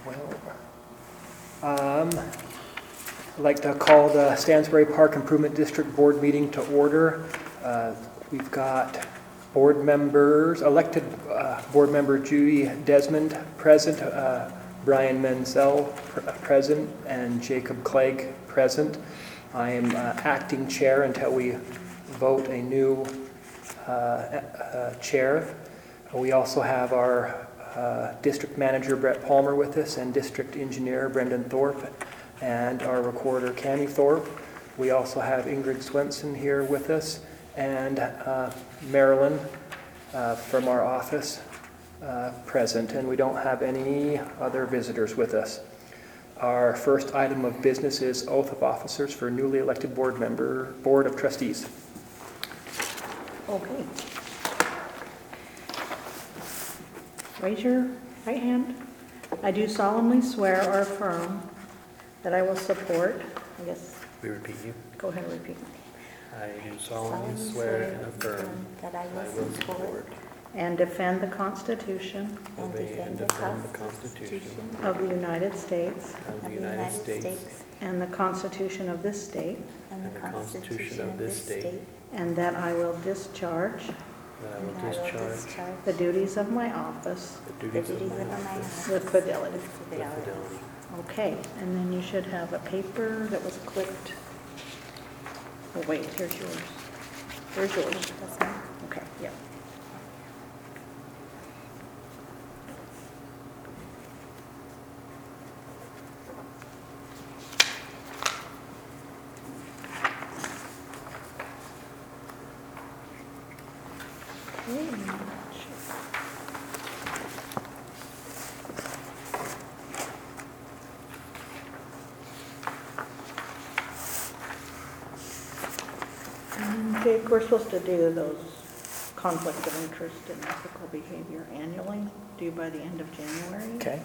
I'd like to call the Stansbury Park Improvement District Board meeting to order. We've got board members, elected board member Judy Desmond present, Brian Menzel present, and Jacob Clegg present. I am acting chair until we vote a new chair. We also have our district manager Brett Palmer with us, and district engineer Brendan Thorpe, and our recorder Cammie Thorpe. We also have Ingrid Swenson here with us, and Marilyn from our office present, and we don't have any other visitors with us. Our first item of business is oath of officers for newly elected board of trustees. Okay. Raise your right hand. I do solemnly swear or affirm that I will support, I guess, We repeat you. go ahead and repeat. I do solemnly swear and affirm that I will support And defend the Constitution and defend the Constitution of the United States of the United States and the Constitution of this state, and the Constitution of this state, and that I will discharge that I and will that I will discharge discharge the duties of my office the the duties of duties of my my office office with fidelity. with with fidelity. fidelity. Okay, and then you should have a paper that was clipped. Oh wait, here's yours. Here's yours. That's mine. Okay, yeah. And Jake, we're supposed to do those conflict of interest and ethical behavior annually, due by the end of January. Okay.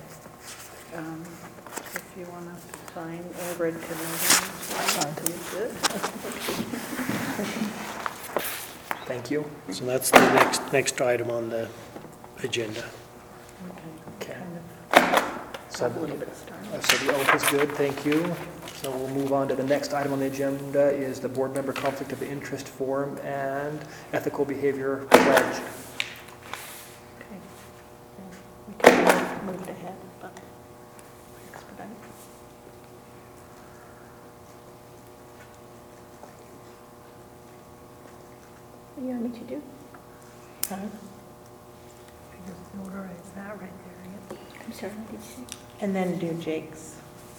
If you want to sign, Ingrid can sign. Good. Thank you. So that's the next item on the agenda. Okay. Kind of So, have a little bit of style. so the oath is good, thank you. So we'll move on to the next item on the agenda is the board member conflict of interest form and ethical behavior pledge. Okay. We can move it ahead, but expedite. What do you want me to do? Huh? Just notarize that right there, yep. I'm sorry, what did you say? And then do Jake's.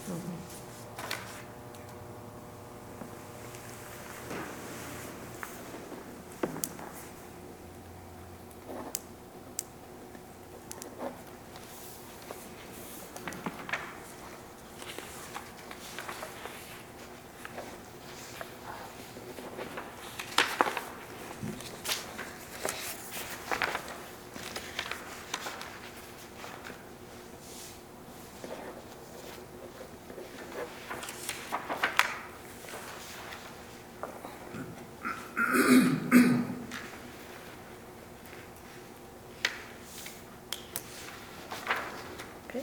Okay.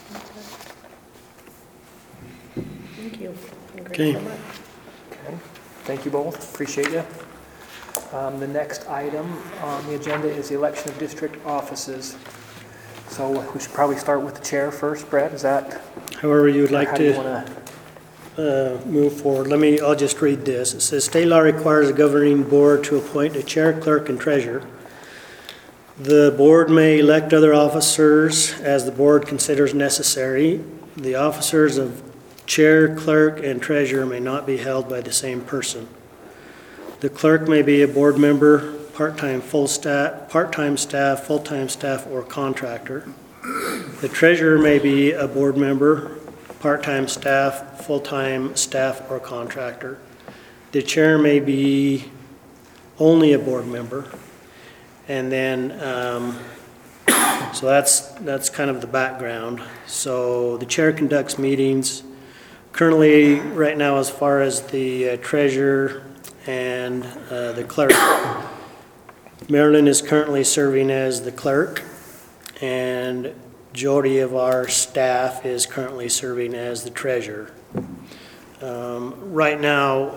Thank you. Ingrid, Okay. so much. Okay, thank you both, appreciate you. The next item on the agenda is the election of district offices. So we should probably start with the chair first, Brett, is that? However you would like how do you to wanna- move forward. I'll just read this. It says, state law requires the governing board to appoint a chair, clerk, and treasurer. The board may elect other officers as the board considers necessary. The officers of chair, clerk, and treasurer may not be held by the same person. The clerk may be a board member, part-time staff, full-time staff, or contractor. The treasurer may be a board member, part-time staff, full-time staff, or contractor. The chair may be only a board member. And then, so that's kind of the background. So the chair conducts meetings. Currently, right now, as far as the treasurer and the clerk, Marilyn is currently serving as the clerk, and majority of our staff is currently serving as the treasurer. Right now,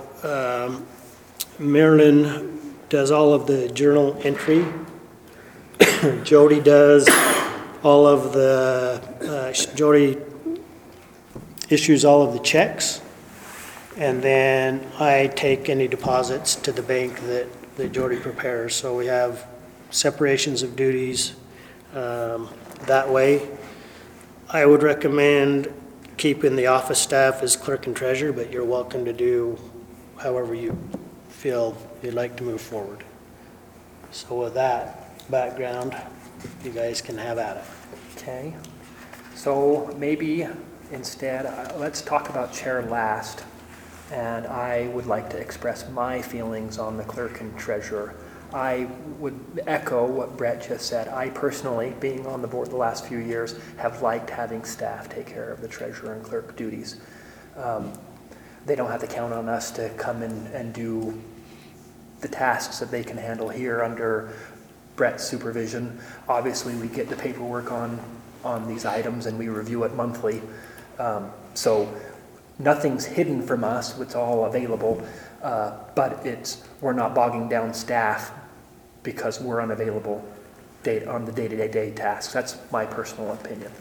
Marilyn does all of the journal entry. Jody does all of Jody issues all of the checks. And then I take any deposits to the bank that Jody prepares. So we have separations of duties that way. I would recommend keeping the office staff as clerk and treasurer, but you're welcome to do however you feel you'd like to move forward. So with that background, you guys can have at it. Okay, so maybe instead, let's talk about chair last. And I would like to express my feelings on the clerk and treasurer. I would echo what Brett just said. I personally, being on the board the last few years, have liked having staff take care of the treasurer and clerk duties. They don't have to count on us to come in and do the tasks that they can handle here under Brett's supervision. Obviously, we get the paperwork on these items and we review it monthly. So nothing's hidden from us, it's all available, but we're not bogging down staff because we're unavailable on the day-to-day tasks. That's my personal opinion.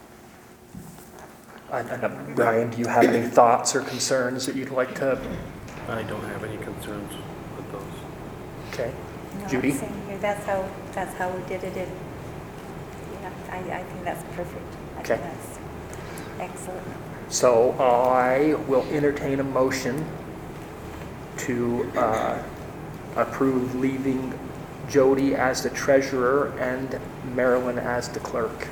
Brian, do you have any thoughts or concerns that you'd like to? I don't have any concerns with those. Okay. No, Judy? same here. That's how we did it. Yeah, I think that's perfect. I Okay. think that's excellent. So I will entertain a motion to approve leaving Jody as the treasurer and Marilyn as the clerk.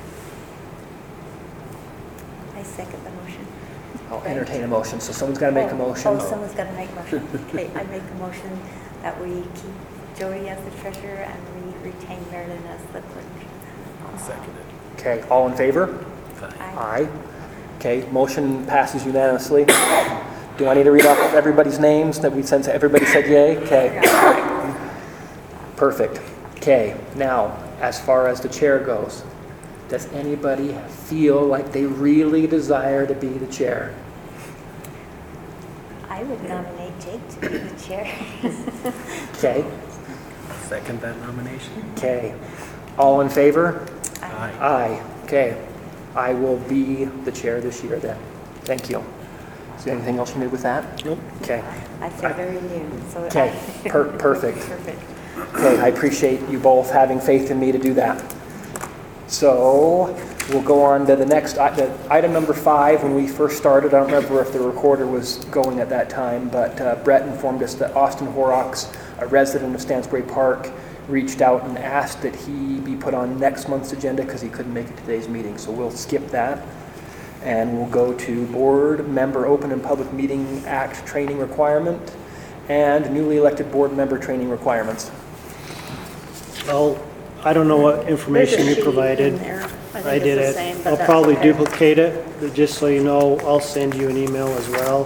I second the motion. I'll entertain a motion. So someone's got to make a motion. Oh, someone's got to make a motion. Okay, I make a motion that we keep Jody as the treasurer and we retain Marilyn as the clerk. I'll second it. Okay, all in favor? Aye. Aye. Okay, motion passes unanimously. Do I need to read off everybody's names that we sent? Everybody said yay? Okay. Perfect. Okay, now, as far as the chair goes, does anybody feel like they really desire to be the chair? I would nominate Jake to be the chair. Okay, Second that nomination? okay. All in favor? Aye. Aye. Okay. I will be the chair this year then. Thank you. Is there anything else you need with that? Nope. Okay. I feel very new, so. Okay, perfect. Perfect. Okay, I appreciate you both having faith in me to do that. So we'll go on to the next, item number 5. When we first started, I don't remember if the recorder was going at that time, but Brett informed us that Austin Horrocks, a resident of Stansbury Park, reached out and asked that he be put on next month's agenda because he couldn't make it to today's meeting. So we'll skip that. And we'll go to Board Member Open and Public Meeting Act training requirement and newly elected board member training requirements. Well, I don't know what information There's a you sheet provided. in there. I think did it's it. the same, but I'll that's probably okay. duplicate it, but just so you know, I'll send you an email as well.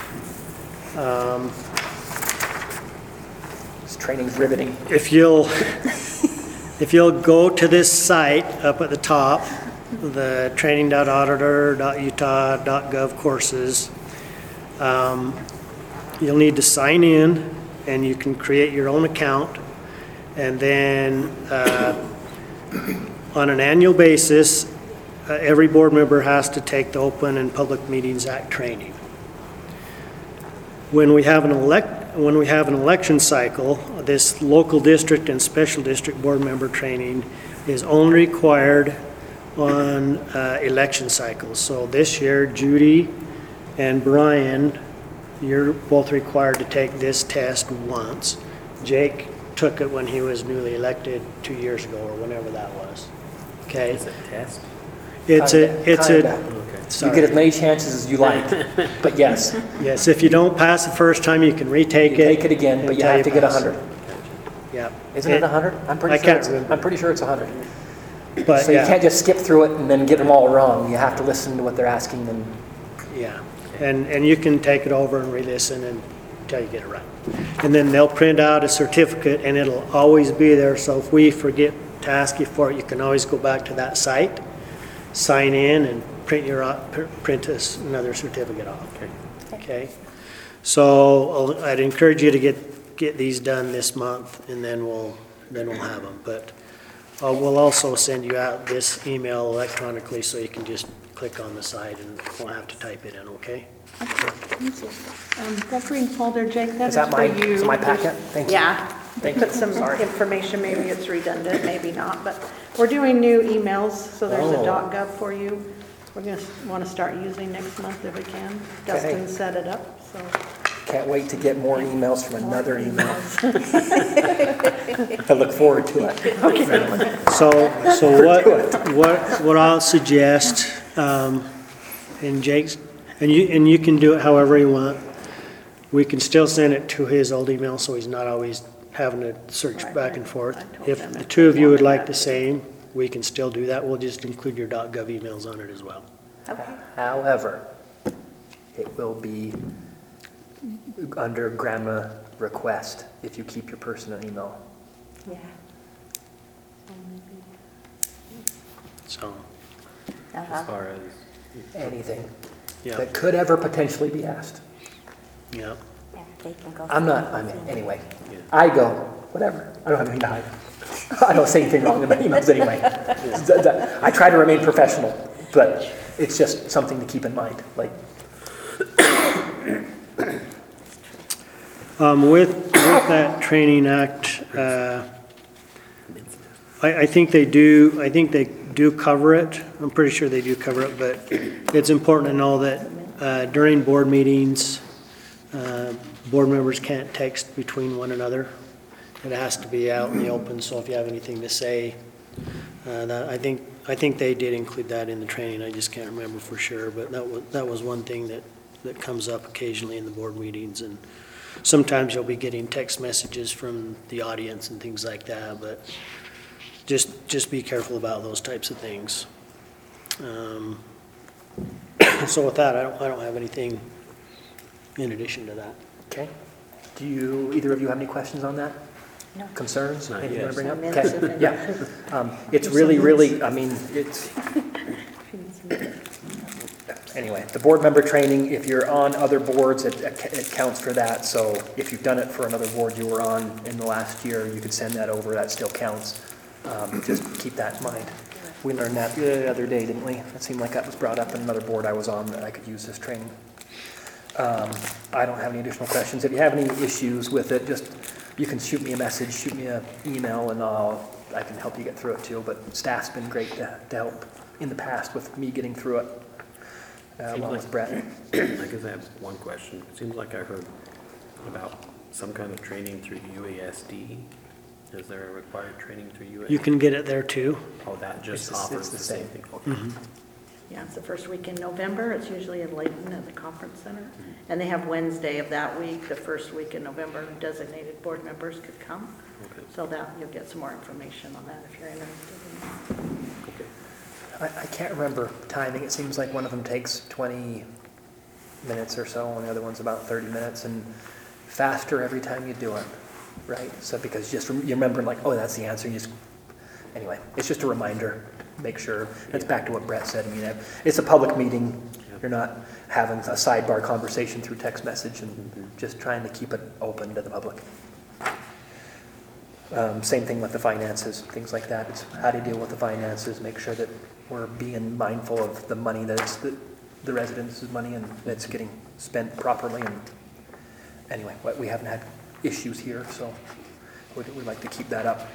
This training's riveting. If you'll go to this site up at the top, the training.auditor.utah.gov courses, you'll need to sign in and you can create your own account. And then on an annual basis, every board member has to take the Open and Public Meetings Act training. When we have an election cycle, this local district and special district board member training is only required on election cycles. So this year, Judy and Brian, you're both required to take this test once. Jake took it when he was newly elected 2 years ago or whenever that was. Okay? Is it a test? It's a, Kinda. Okay. You sorry. get as many chances as you like, but yes, Yes, if you don't pass the first time, you can retake you it. take it again, but you until have to get pass. 100. Yeah. Isn't it 100? I'm I pretty sure can't it's, remember. I'm pretty sure it's 100. But So you yeah. can't just skip through it and then get them all wrong. You have to listen to what they're asking and Yeah, and you can take it over and re-listen until you get it right. And then they'll print out a certificate and it'll always be there, so if we forget to ask you for it, you can always go back to that site sign in and print us another certificate off. Okay. Okay? So I'd encourage you to get these done this month, and then we'll have them. But we'll also send you out this email electronically, so you can just click on the side and won't have to type it in, okay? That green folder, Jake, that Is is that for my, you. is my packet? Thank you. Yeah. Thank Put you. some Sorry. information, maybe it's redundant, maybe not, but we're doing new emails, so there's a Oh. .gov for you. We're gonna want to start using next month if we can. Okay. Dustin set it up, so. Can't wait to get more emails from another email. I look forward to it. So what I'll suggest, and Jake's, and you can do it however you want. We can still send it to his old email, so he's not always having to search Right, back right. and forth. I told If them the if two they of you would wanted like that. the same, we can still do that. We'll just include your .gov emails on it as well. Okay. However, it will be under grandma request if you keep your personal email. Yeah. So, As Uh-huh. far as, Anything yeah, that could ever potentially be asked. yeah. Yeah, they can go. I'm through not, the I whole mean, thing. anyway. Yeah. I go, whatever. I don't have anything to hide. I don't say anything wrong in my emails anyway. I try to remain professional, but it's just something to keep in mind. Like, With that Training Act, I think they do cover it. I'm pretty sure they do cover it, but it's important to know that during board meetings, board members can't text between one another. It has to be out in the open, so if you have anything to say, I think they did include that in the training. I just can't remember for sure, but that was one thing that comes up occasionally in the board meetings. And sometimes you'll be getting text messages from the audience and things like that, but just be careful about those types of things. So with that, I don't have anything in addition to that. okay. Do you, either of you have any questions on that? No. Concerns? Not Anything you want to yet. bring up? Some minutes Okay, of yeah. It's really, I mean, it's, anyway, the board member training, if you're on other boards, it counts for that. So if you've done it for another board you were on in the last year, you could send that over, that still counts. Just keep that in mind. We learned that the other day, didn't we? It seemed like that was brought up in another board I was on, that I could use this training. I don't have any additional questions. If you have any issues with it, just, you can shoot me a message, shoot me an email, and I can help you get through it too. But staff's been great to help in the past with me getting through it, along with Brett. I guess I have one question. It seems like I heard about some kind of training through UASD. Is there a required training through UASD? You can get it there too. Oh, that just It's offers the the same. same thing? Okay. Yeah, it's the first week in November. It's usually in Layton at the conference center. And they have Wednesday of that week, the first week in November, designated board members could come. Okay. So that, you'll get some more information on that if you're interested in that. Okay. I can't remember timing. It seems like one of them takes 20 minutes or so, and the other one's about 30 minutes, and faster every time you do it, right? So because just you remember, like, oh, that's the answer. You just, anyway, it's just a reminder. Make sure. That's back to what Brett said. I mean, it's a public meeting. You're not having a sidebar conversation through text message, and just trying to keep it open to the public. Same thing with the finances, things like that. It's how to deal with the finances, make sure that we're being mindful of the money that's the residents' money, and that's getting spent properly. And anyway, we haven't had issues here, so we'd like to keep that up.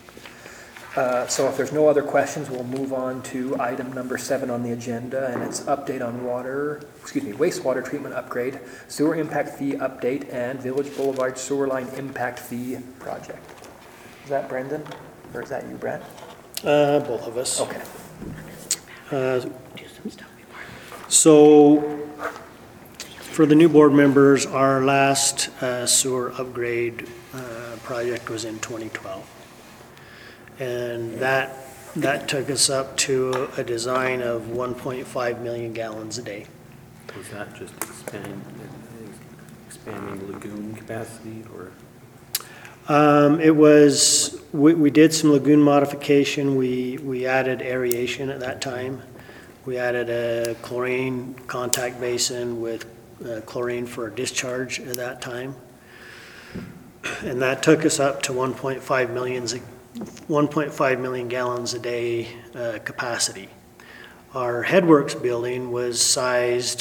So if there's no other questions, we'll move on to item number 7 on the agenda, and it's update on wastewater treatment upgrade, sewer impact fee update, and Village Boulevard sewer line impact fee project. Is that Brendan, or is that you, Brett? Both of us. Okay. So for the new board members, our last sewer upgrade project was in 2012. And that took us up to a design of 1.5 million gallons a day. Was that just expanding lagoon capacity, or? It was, we did some lagoon modification. We added aeration at that time. We added a chlorine contact basin with chlorine for discharge at that time. And that took us up to 1.5 million gallons a day capacity. Our headworks building was sized,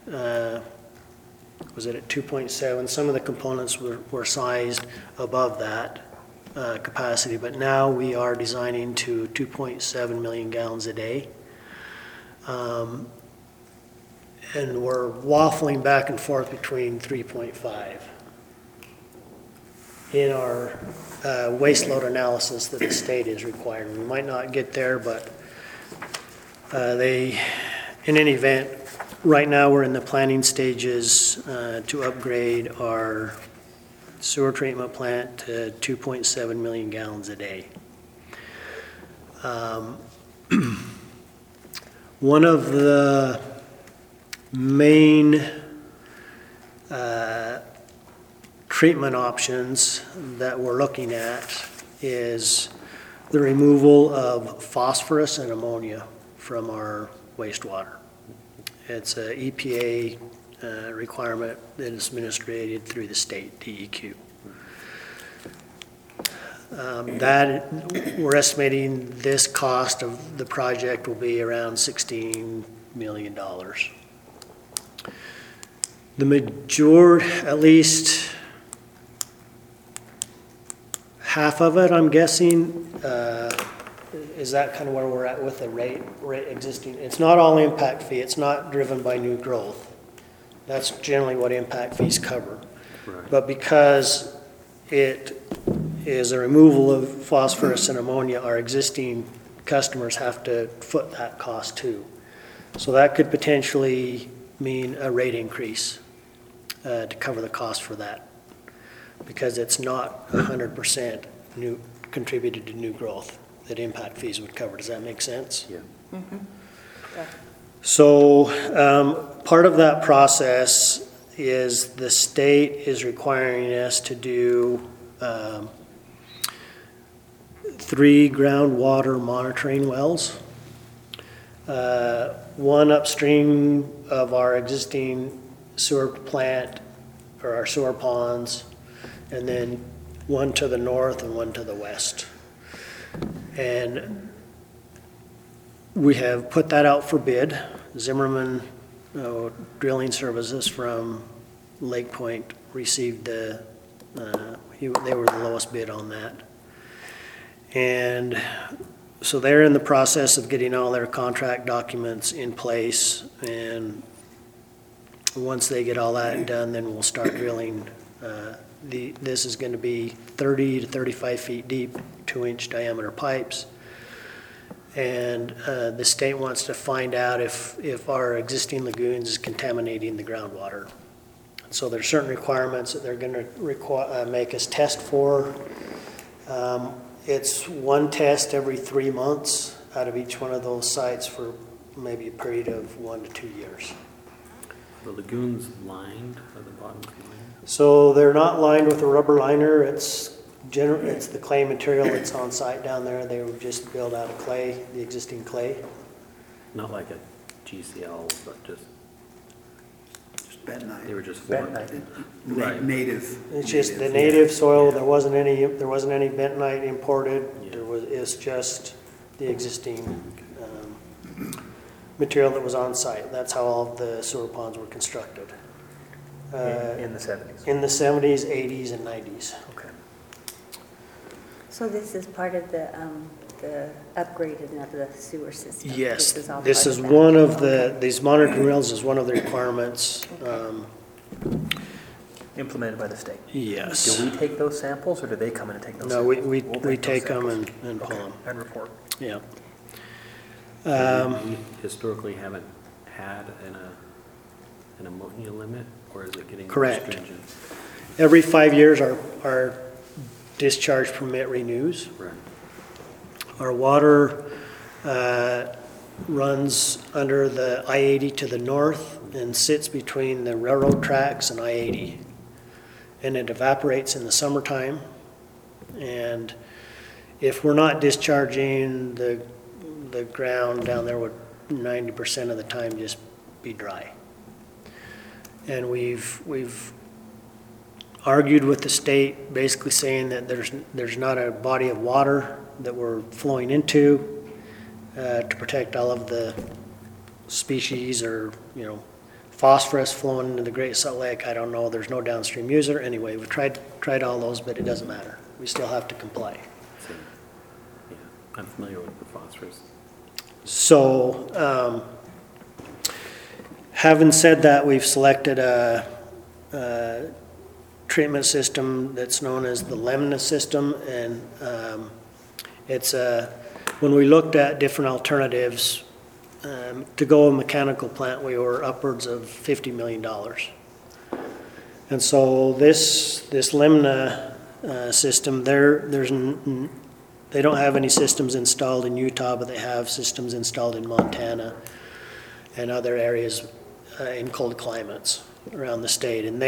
was it at 2.7? Some of the components were sized above that capacity, but now we are designing to 2.7 million gallons a day. And we're waffling back and forth between 3.5 in our waste load analysis that the state is requiring. We might not get there, but in any event, right now we're in the planning stages to upgrade our sewer treatment plant to 2.7 million gallons a day. One of the main treatment options that we're looking at is the removal of phosphorus and ammonia from our wastewater. It's an EPA requirement that is administered through the state DEQ. We're estimating this cost of the project will be around $16 million. The majority, at least half of it, I'm guessing, is that kind of where we're at with the rate existing? It's not all impact fee. It's not driven by new growth. That's generally what impact fees cover. Right. But because it is a removal of phosphorus and ammonia, our existing customers have to foot that cost too. So that could potentially mean a rate increase to cover the cost for that, because it's not 100% new contributed to new growth that impact fees would cover. Does that make sense? Yeah. So part of that process is the state is requiring us to do 3 groundwater monitoring wells. One upstream of our existing sewer plant, or our sewer ponds, and then one to the north and one to the west. And we have put that out for bid. Zimmerman Drilling Services from Lake Point received they were the lowest bid on that. And so they're in the process of getting all their contract documents in place, and once they get all that done, then we'll start drilling. This is going to be 30 to 35 feet deep, 2-inch diameter pipes. And the state wants to find out if our existing lagoons is contaminating the groundwater. So there's certain requirements that they're going to make us test for. It's one test every 3 months out of each one of those sites for maybe a period of 1 to 2 years. The lagoon's lined at the bottom of the lagoon? So they're not lined with a rubber liner. It's the clay material that's on site down there. They were just built out of clay, the existing clay. Not like a GCL, but just bentonite. they were just formed. Right. Native. It's just the native soil. There wasn't any bentonite imported. Yeah. It's just the existing material that was on site. That's how all of the sewer ponds were constructed. In the 70s. In the 70s, 80s, and 90s. Okay. So this is part of the upgrading of the sewer system? Yes, all this part is of that? one of Okay. these monitoring wells is one of the requirements. Implemented by the state. Yes. Do we take those samples, or do they come in and take those No, samples? we We'll take those them samples. and pull Okay, them. and report. Yeah. We historically haven't had an ammonia limit, or is it getting more Correct. stringent? Every 5 years, our discharge permit renews. Right. Our water runs under the I-80 to the north and sits between the railroad tracks and I-80. And it evaporates in the summertime. And if we're not discharging, the ground down there would 90% of the time just be dry. And we've argued with the state, basically saying that there's not a body of water that we're flowing into to protect all of the species or, phosphorus flowing into the Great Salt Lake. I don't know, there's no downstream user. Anyway, we've tried all those, but it doesn't matter. We still have to comply. So, yeah, I'm familiar with the phosphorus. So, having said that, we've selected a treatment system that's known as the Lemna system, and when we looked at different alternatives, to go a mechanical plant, we were upwards of $50 million. And so this Lemna system, they don't have any systems installed in Utah, but they have systems installed in Montana and other areas in cold climates around the state. And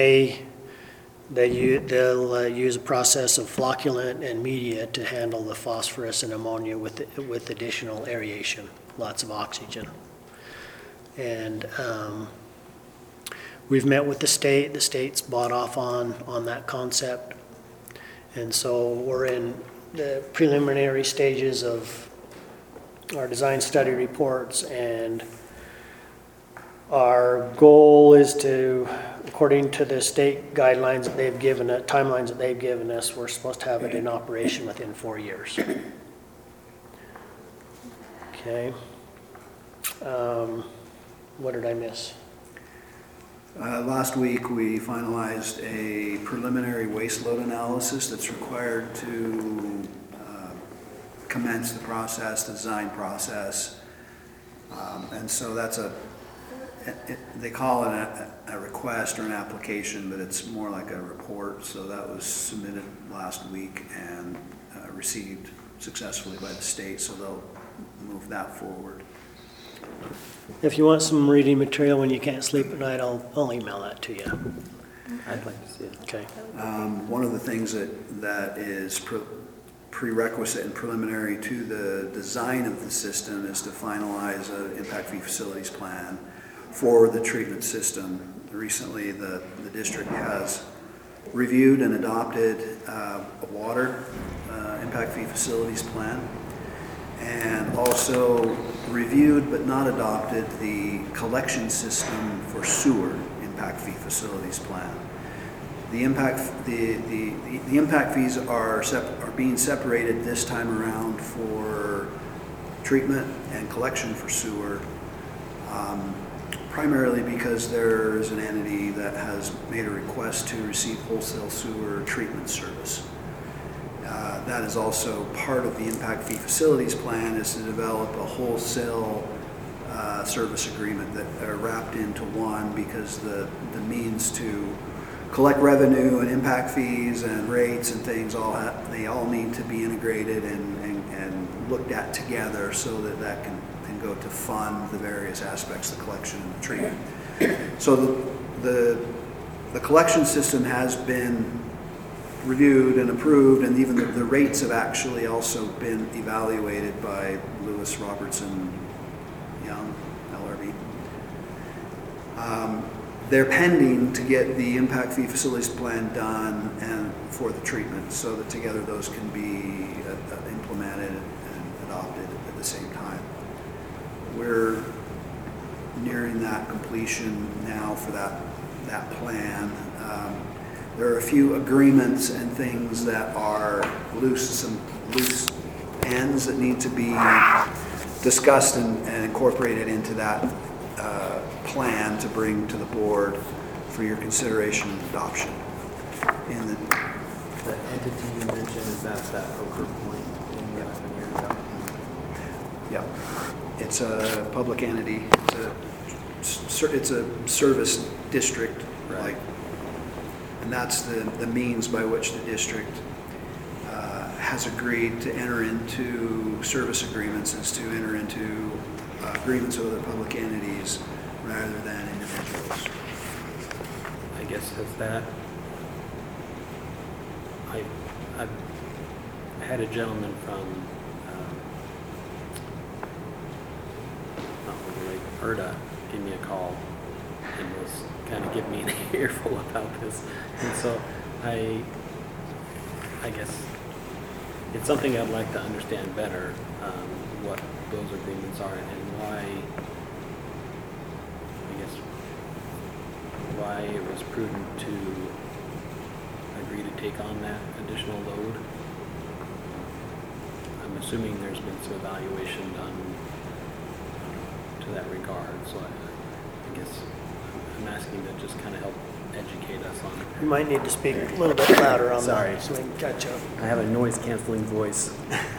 they'll use a process of flocculant and media to handle the phosphorus and ammonia with additional aeration, lots of oxygen. And we've met with the state. The state's bought off on that concept. And so we're in the preliminary stages of our design study reports, and our goal is to, according to the state guidelines that they've given us, timelines that they've given us, we're supposed to have it in operation within 4 years. Okay. What did I miss? Last week, we finalized a preliminary waste load analysis that's required to commence the process, the design process. And so that's they call it a request or an application, but it's more like a report. So that was submitted last week and received successfully by the state, so they'll move that forward. If you want some reading material when you can't sleep at night, I'll email that to you. I'd like to see it. Okay. One of the things that is prerequisite and preliminary to the design of the system is to finalize an impact fee facilities plan for the treatment system. Recently, the district has reviewed and adopted a water impact fee facilities plan, and also reviewed but not adopted the collection system for sewer impact fee facilities plan. The impact fees are being separated this time around for treatment and collection for sewer, primarily because there is an entity that has made a request to receive wholesale sewer treatment service. That is also part of the impact fee facilities plan, is to develop a wholesale service agreement that are wrapped into one, because the means to collect revenue and impact fees and rates and things, they all need to be integrated and looked at together, so that can go to fund the various aspects of the collection and the treatment. So the collection system has been reviewed and approved, and even the rates have actually also been evaluated by Lewis Robertson Young, LRB. They're pending to get the impact fee facilities plan done and for the treatment, so that together those can be implemented and adopted at the same time. We're nearing that completion now for that plan. There are a few agreements and things that are some loose ends that need to be discussed and incorporated into that plan to bring to the board for your consideration and adoption. In the entity you mentioned, is that Poker Point in Western yeah, it's a public entity. It's a service district, Right. and that's the means by which the district has agreed to enter into service agreements, is to enter into agreements with other public entities rather than individuals. I guess I've had a gentleman from, not ERDA gave me a call and was kind of giving me an earful about this. And so I guess it's something I'd like to understand better, what those agreements are and why, I guess, why it was prudent to agree to take on that additional load. I'm assuming there's been some evaluation done to that regard, so I guess I'm asking to just kind of help educate us on. You might need to speak a little bit louder on Sorry. that so we can catch up. I have a noise canceling voice.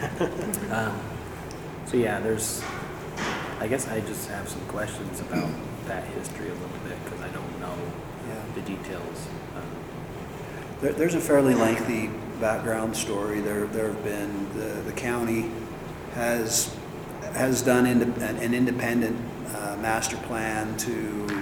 So yeah, I guess I just have some questions about that history a little bit because I don't know the details. There's a fairly lengthy background story. There have been, the county has done an independent master plan to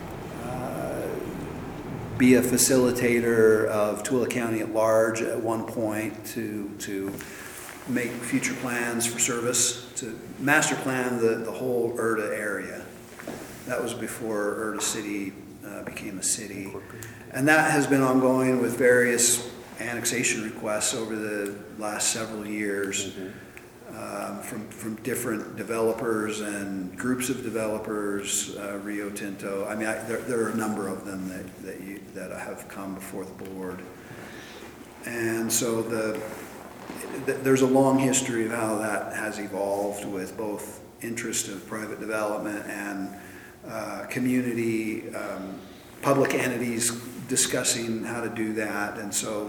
be a facilitator of Tooele County at large at one point to make future plans for service, to master plan the whole ERDA area. That was before ERDA City became a city. And that has been ongoing with various annexation requests over the last several years. From different developers and groups of developers, Rio Tinto. I mean, there are a number of them that have come before the board. And so there's a long history of how that has evolved with both interest of private development and community, public entities discussing how to do that. And so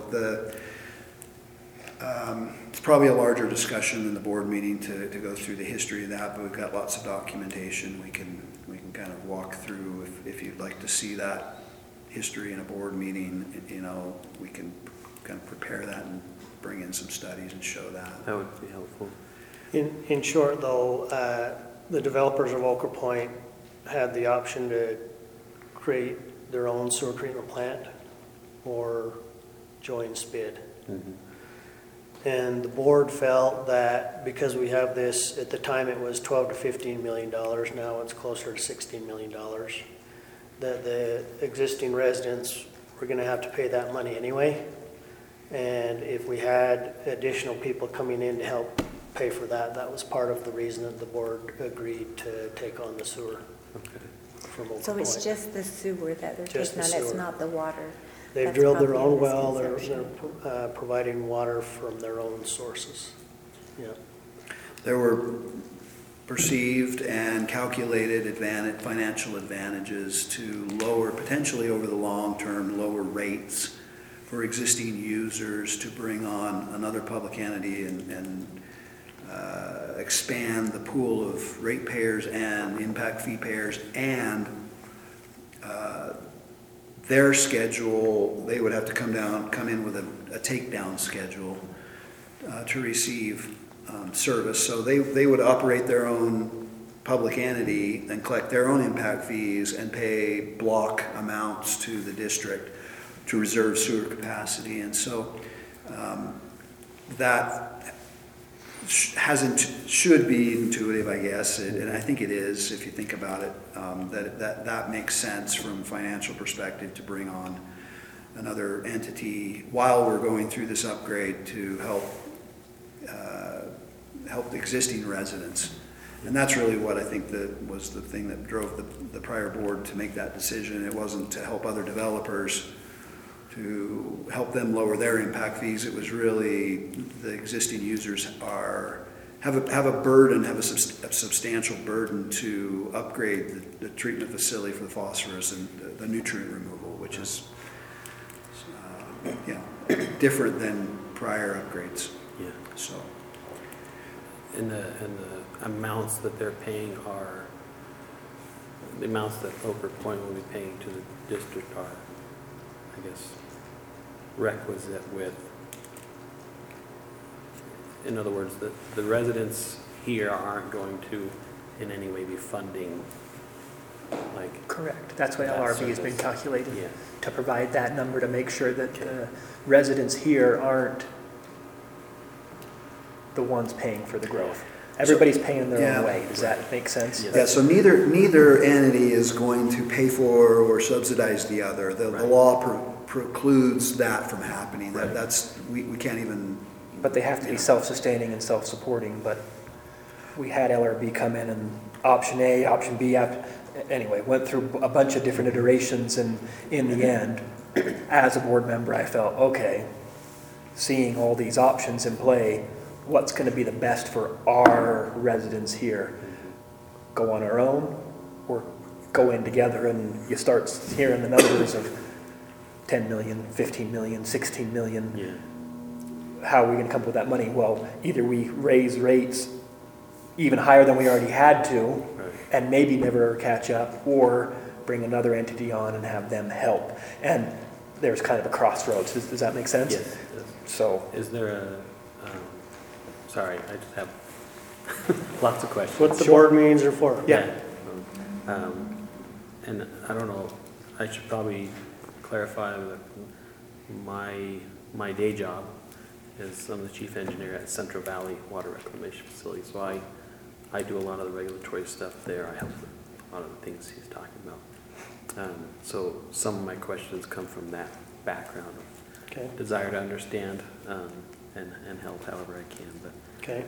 it's probably a larger discussion in the board meeting to go through the history of that, but we've got lots of documentation we can kind of walk through if you'd like to see that history in a board meeting. You know, we can kind of prepare that and bring in some studies and show that. That would be helpful. In short, though, the developers of Ochre Point had the option to create their own sewer treatment plant or join SPID. And the board felt that because we have this, at the time it was $12 to $15 million, now it's closer to $16 million, that the existing residents were going to have to pay that money anyway. And if we had additional people coming in to help pay for that, that was part of the reason that the board agreed to take on the sewer from Ochre So Point. it's just the sewer that they're Just taking the on, it's sewer. not the water? They've That's drilled their probably a own well, they're misconception. providing water from their own sources. Yeah. There were perceived and calculated financial advantages to lower, potentially over the long term, lower rates for existing users to bring on another public entity and expand the pool of ratepayers and impact fee payers, and their schedule, they would have to come in with a takedown schedule to receive service. So they would operate their own public entity and collect their own impact fees and pay block amounts to the district to reserve sewer capacity. And so that should be intuitive, I guess, and I think it is if you think about it, that makes sense from a financial perspective to bring on another entity while we're going through this upgrade to help the existing residents. And that's really what I think was the thing that drove the prior board to make that decision. It wasn't to help other developers, to help them lower their impact fees. It was really the existing users have a burden, have a substantial burden to upgrade the treatment facility for the phosphorus and the nutrient removal, which is different than prior upgrades. Yeah. So. And the amounts that they're paying are, the amounts that Ochre Point will be paying to the district are, I guess, requisite with, in other words, the residents here aren't going to in any way be funding, like. Correct. That's why That LRB has been service. calculated, Yeah. to provide that number to make sure that the residents here aren't the ones paying for the growth. Everybody's paying their Yeah. own way. Does that make sense? Yes. Yeah, so neither entity is going to pay for or subsidize the other. The Right. law precludes that from happening. Right. We can't even. But they have to be Yeah. self-sustaining and self-supporting, but we had LRB come in and option A, option B, anyway, went through a bunch of different iterations, and in the end, as a board member, I felt, okay, seeing all these options in play, what's gonna be the best for our residents here? Go on our own, or go in together, and you start hearing the numbers of 10 million, 15 million, 16 million. Yeah. How are we gonna come up with that money? Well, either we raise rates even higher than we already had to, Right. and maybe never catch up, or bring another entity on and have them help. And there's kind of a crossroads. Does that make sense? Yes. it does. So, Is there a, sorry, I just have lots of questions. What the board meetings are for. Yeah. And I don't know, I should probably clarify that my day job is I'm the chief engineer at Central Valley Water Reclamation Facility. So I do a lot of the regulatory stuff there. I help with a lot of the things he's talking about. So some of my questions come from that background of Okay, desire to understand and help however I can. But okay.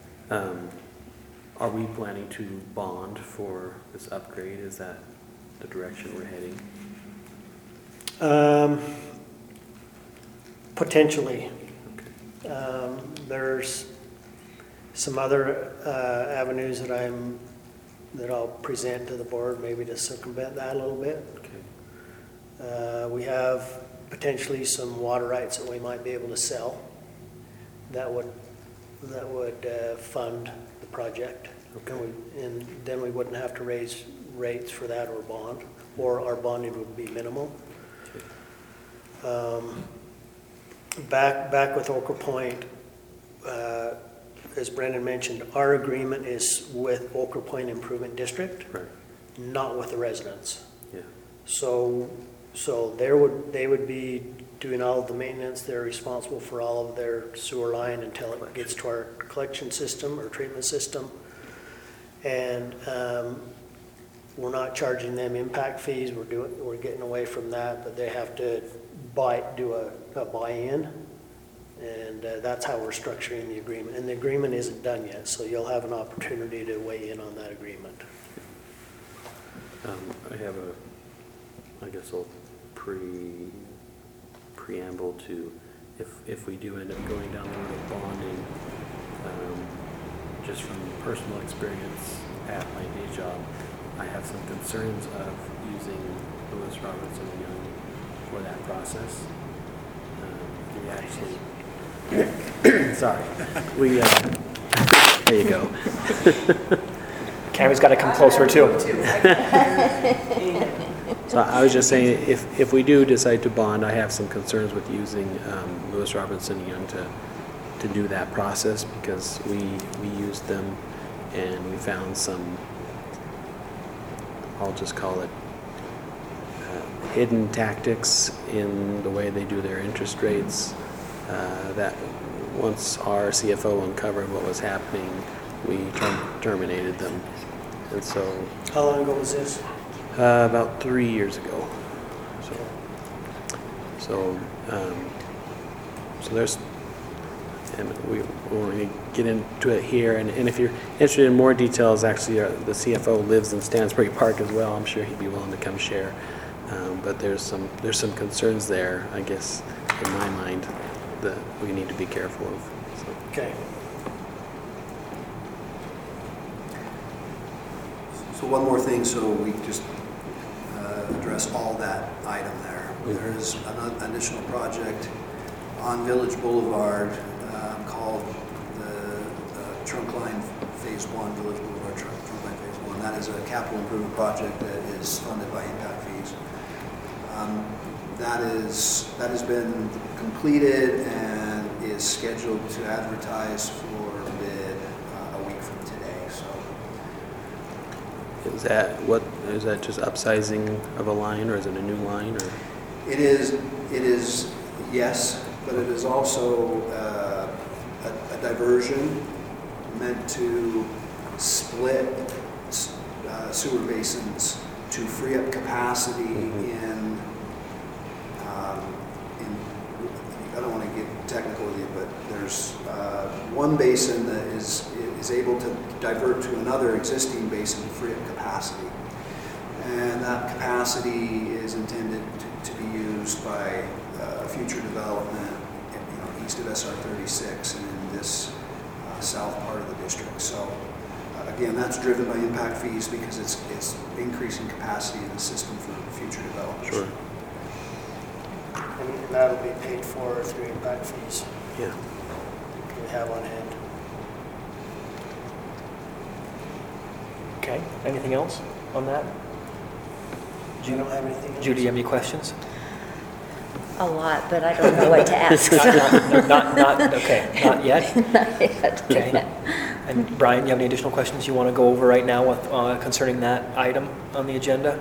are we planning to bond for this upgrade? Is that the direction we're heading? Potentially. Okay. There's some other avenues that I'll present to the board, maybe to circumvent that a little bit. Okay. We have potentially some water rights that we might be able to sell that would fund the project. Okay. And then we wouldn't have to raise rates for that or bond, or our bonding would be minimal. Back with Ochre Point, as Brendan mentioned, our agreement is with Ochre Point Improvement District, Right. not with the residents. Yeah. So they would be doing all of the maintenance. They're responsible for all of their sewer line until it gets to our collection system or treatment system. And we're not charging them impact fees. We're getting away from that, but they have to do a buy-in. And that's how we're structuring the agreement. And the agreement isn't done yet, so you'll have an opportunity to weigh in on that agreement. I have I guess a preamble to if we do end up going down the road of bonding, just from personal experience at my day job, I have some concerns of using Lewis Robertson & Young for that process. We actually, sorry, there you go. camera's gotta come closer too. So I was just saying, if we do decide to bond, I have some concerns with using Lewis Robertson & Young to do that process, because we used them and we found some, I'll just call it hidden tactics in the way they do their interest rates, that once our CFO uncovered what was happening, we terminated them. And so How long ago was this? about 3 years ago. So there's, and we won't really get into it here. And if you're interested in more details, actually, the CFO lives in Stansbury Park as well. I'm sure he'd be willing to come share. But there's some concerns there, I guess, in my mind, that we need to be careful of. So. Okay. So one more thing, so we just address all that item there. There is an additional project on Village Boulevard called the Trunk Line Phase 1, Village Boulevard Trunk Line Phase 1. That is a capital improvement project that is funded by impact fees. That has been completed and is scheduled to advertise for bid a week from today. So Is that just upsizing of a line, or is it a new line, or? it is yes, but it is also a diversion meant to split sewer basins to free up capacity in, I don't want to get technical with you, but there's one basin that is able to divert to another existing basin to free up capacity. And that capacity is intended to be used by future development, east of SR 36 and in this south part of the district. So again, that's driven by impact fees because it's increasing capacity in the system for future developers. Sure. And that'll be paid for through impact fees Yeah. we have on hand. Okay, anything else on that? I don't have anything else. Judy, you have any questions? A lot, but I don't know what to ask. Okay, not yet? Not yet. Okay. And Brian, you have any additional questions you want to go over right now with, concerning that item on the agenda?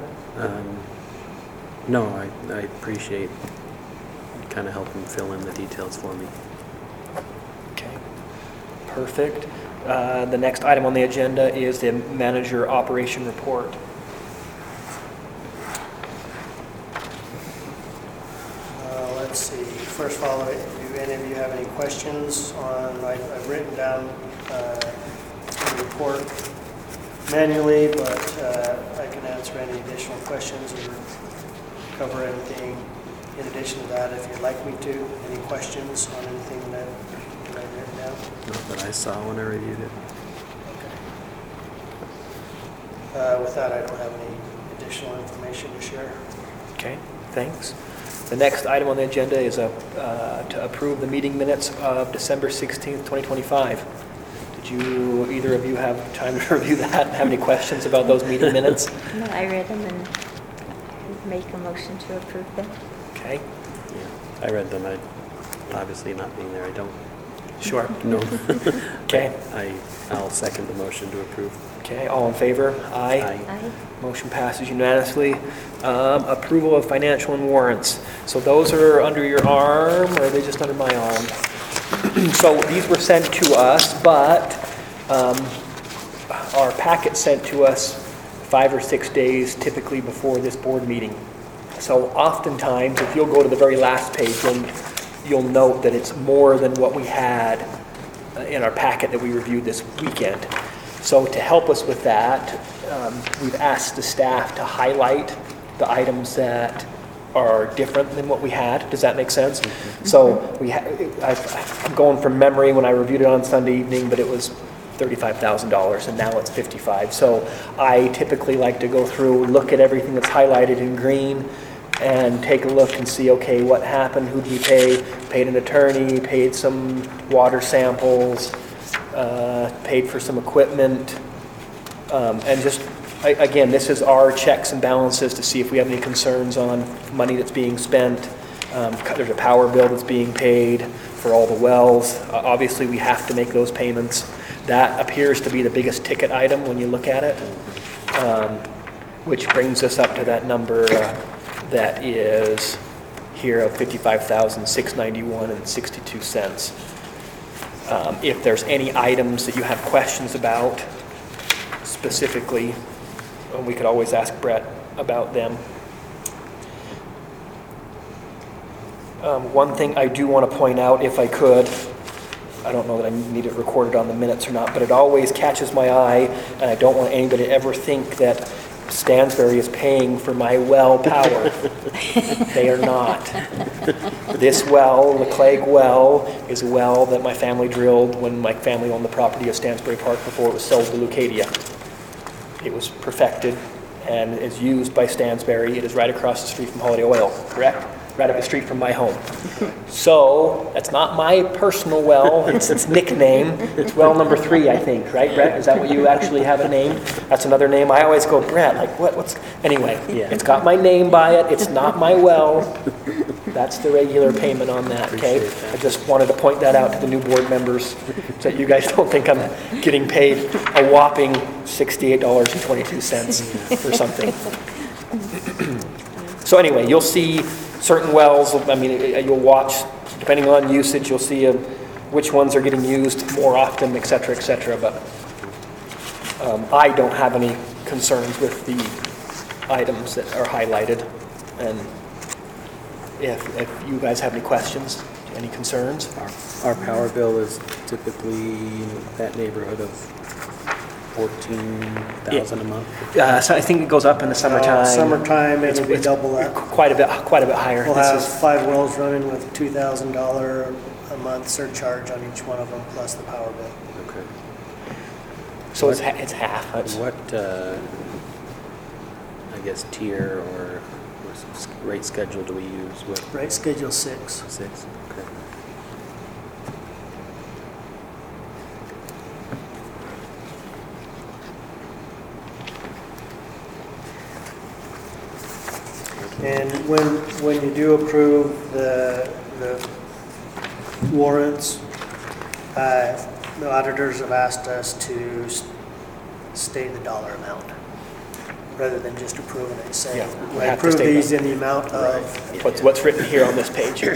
No, I appreciate kind of helping fill in the details for me. Okay, perfect. The next item on the agenda is the manager operation report. Let's see, first of all, do any of you have any questions on, I've written down the report manually, but I can answer any additional questions or cover anything in addition to that if you'd like me to. Any questions on anything that I've written down? Not that I saw when I reviewed it. With that, I don't have any additional information to share. Okay, thanks. The next item on the agenda is to approve the meeting minutes of December 16th, 2025. Did you, either of you have time to review that and have any questions about those meeting minutes? No, I read them and make a motion to approve them. Okay, Yeah, I read them. Obviously not being there, I don't sure. know. Okay, I'll second the motion to approve. okay, all in favor? Aye. Aye. Motion passes unanimously. Approval of financial and warrants. So those are under your arm, or are they just under my arm? So these were sent to us, but our packet sent to us 5 or 6 days typically before this board meeting. So oftentimes, if you'll go to the very last page, you'll note that it's more than what we had in our packet that we reviewed this weekend. So to help us with that, we've asked the staff to highlight the items that are different than what we had. Does that make sense? So I'm going from memory when I reviewed it on Sunday evening, but it was $35,000 and now it's $55,000. So I typically like to go through, look at everything that's highlighted in green and take a look and see, okay, what happened, who did we pay? Paid an attorney, paid some water samples, paid for some equipment, and just, again, this is our checks and balances to see if we have any concerns on money that's being spent. There's a power bill that's being paid for all the wells. Obviously, we have to make those payments. That appears to be the biggest ticket item when you look at it, which brings us up to that number that is here of $55,691.62. If there's any items that you have questions about specifically, we could always ask Brett about them. One thing I do want to point out, if I could, I don't know that I need it recorded on the minutes or not, but it always catches my eye, and I don't want anybody to ever think that Stansbury is paying for my well power. They are not. This well, the Clegg well, is a well that my family drilled when my family owned the property of Stansbury Park before it was sold to Leucadia. It was perfected and is used by Stansbury. It is right across the street from Holiday Oil, correct? Right up the street from my home. So that's not my personal well, it's its nickname. It's well number 3, I think, right, Brett? Is that what you actually have a name? That's another name. I always go, Brett, like what's, anyway, Yeah. It's got my name by it. It's not my well. That's the regular payment on that, okay? Appreciate that. I just wanted to point that out to the new board members so that you guys don't think I'm getting paid a whopping $68.22 for something. So anyway, you'll see certain wells, I mean, you'll watch, depending on usage, you'll see a which ones are getting used more often, et cetera, but I don't have any concerns with the items that are highlighted. And if you guys have any questions, any concerns? Our power bill is typically that neighborhood of 14,000 a month. So I think it goes up in the summertime. Summertime, it'll be It's double that. quite a bit higher. We'll This have is- 5 wells running with $2,000 a month surcharge on each one of them, plus the power bill. Okay. So it's half. It's- What, I guess, tier or rate schedule do we use with Rate schedule 6. 6? Okay. And when you do approve the warrants, the auditors have asked us to state the dollar amount, rather than just approving it, saying, Yeah, we we have to approve state these that. in the amount of. What's written here on this page here.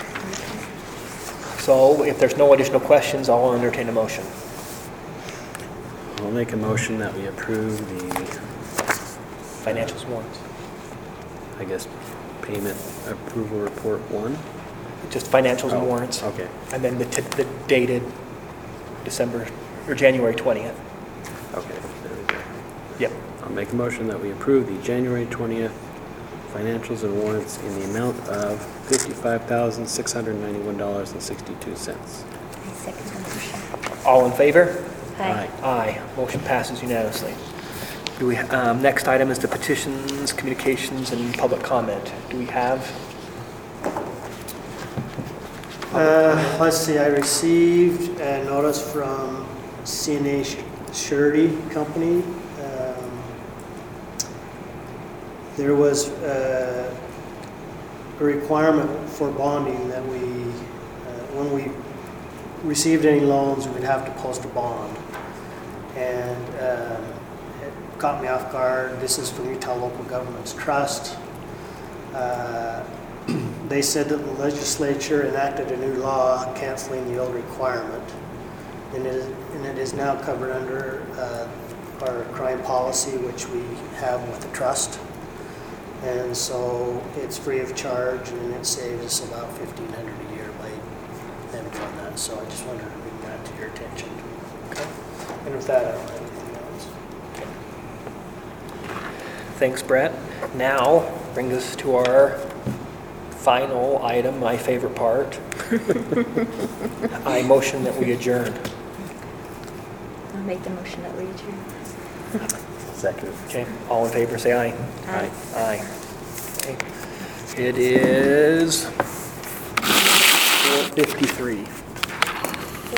So if there's no additional questions, I'll entertain a motion. I'll make a motion that we approve the, Financials warrants. I guess, payment approval report 1? Just financials and Oh, warrants. Okay. And then the dated December, or January 20th. Okay, there we go. Yep. I'll make a motion that we approve the January 20th financials and warrants in the amount of $55,691.62. I second the motion. All in favor? Aye. Aye. Motion passes unanimously. Do we, next item is the petitions, communications, and public comment. Do we have? Let's see, I received a notice from CNA Surety Company. There was a requirement for bonding that when we received any loans, we'd have to post a bond. And it caught me off guard. This is from Utah Local Governments Trust. They said that the legislature enacted a new law canceling the old requirement. And it is now covered under our crime policy, which we have with the trust. And so it's free of charge, and it saves us about $1,500 a year by them doing that. So I just wanted to bring that to your attention. Okay. And with that, I don't have anything else. Thanks, Brett. Now, brings us to our final item, my favorite part. I motion that we adjourn. I'll make the motion that we adjourn. Second. Okay, all in favor, say aye. Aye. Aye. Okay. It is 4:53.